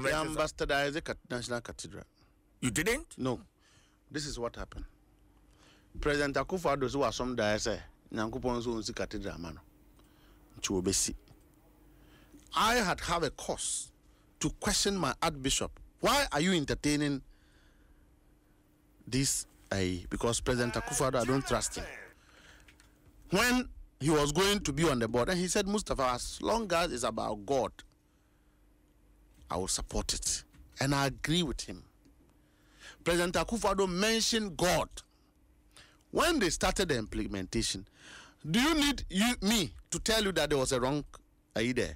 convention. Bastardized the National Cathedral. You didn't? No. This is what happened. President Akufo-Addo was some day say, Nyankopon so unsi cathedral man. I had have a cause to question my Archbishop. Why are you entertaining this? Because President Akufo-Addo, I don't trust him. When he was going to be on the board, and he said, Mustafa, as long as it's about God, I will support it. And I agree with him. President Akufo-Addo mentioned God. When they started the implementation, do you need me to tell you that there was a wrong there?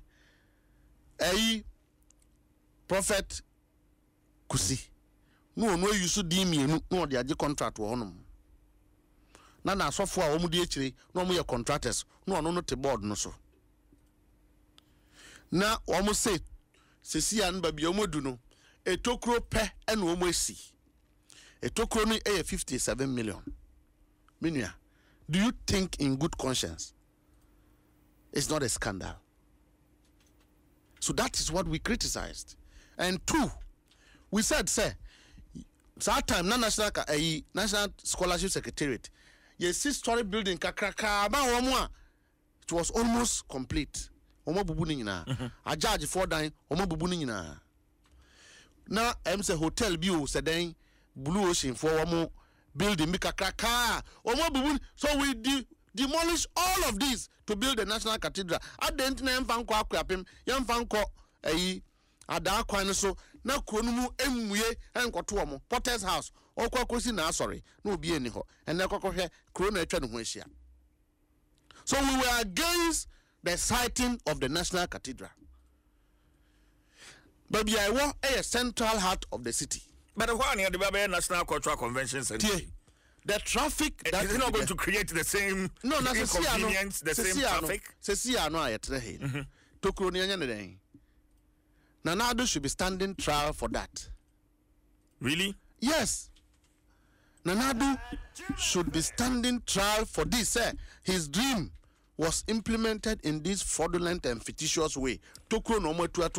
Prophet Kusi. No, you should deem me no the contract wo honum. Na sofo a omu di echire no mo contractors no te board no so. Na omu say sesi an ba bia omodu no etokro pe e na omu esi. Etokro no 57 million. Minua, do you think in good conscience it's not a scandal? So that is what we criticized. And two, we said, say, that time, National Scholarship Secretariat, yes, 6-story building, it was almost complete. I charge 4 dime, now, I'm say hotel view, said Blue Ocean for building, so we demolish all of this to build the National Cathedral. I didn't name Fanko Aquapim, young Fanko, Ada Kwan so na kronumu emue enkoto Potter's house okwakosi na sorry no be any ho and na kwakwohwe kronu atwa ne ho ahia. So we were against the siting of the National Cathedral. But I want a central heart of the city. But why near the National Cultural Convention Center? The traffic that is not going to create the same inconvenience, the same traffic. Sesia no ayetre he. To kronu anya ne den. Nana Addo should be standing trial for that. Really? Yes. Nana Addo should be standing trial for this. His dream was implemented in this fraudulent and fictitious way.